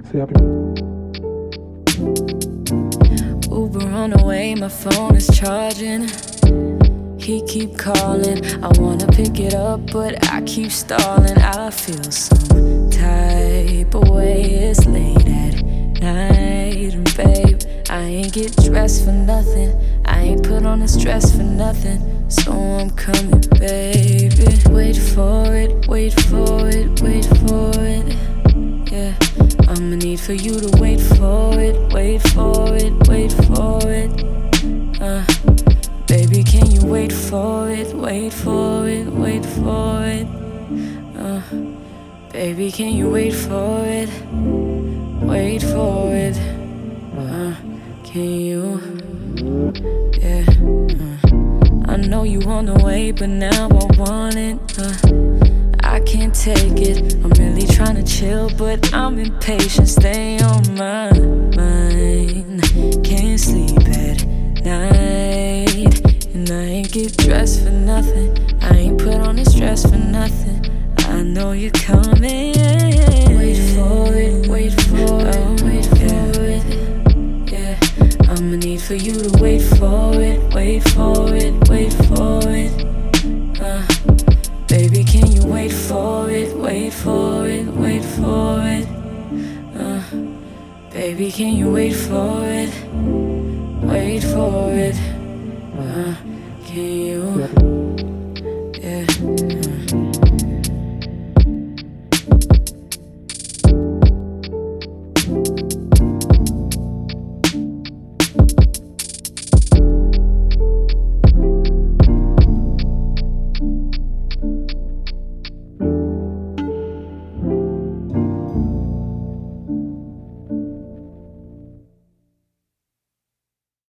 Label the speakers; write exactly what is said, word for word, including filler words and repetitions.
Speaker 1: C'est rapide.
Speaker 2: Uber on the way, my phone is charging. He keep calling, I wanna pick it up, but I keep stalling. I feel some type of way, it's late at night. And babe, I ain't get dressed for nothing, I ain't put on this dress for nothing. So I'm coming, baby. Wait for it, wait for it, wait for it. Yeah, I'ma need for you to wait for it, wait for it, wait for it. Uh, baby, can you wait for it, wait for it, wait for it. Uh, baby, can you wait for it, wait for it. Uh, can you? Yeah. Uh, I know you on the way, but now I want it. Uh, I can't take it, I'm really trying to chill, but I'm impatient. Stay on my mind, can't sleep at night. And I ain't get dressed for nothing, I ain't put on this dress for nothing. I know you're coming. Wait for it, wait for it, wait for it. Yeah, I'ma need for you to wait for it, wait for it, wait for it. Uh, baby, can you wait for it, wait for it, wait for it. Uh, baby, can you wait for it, wait for it. Uh, can you?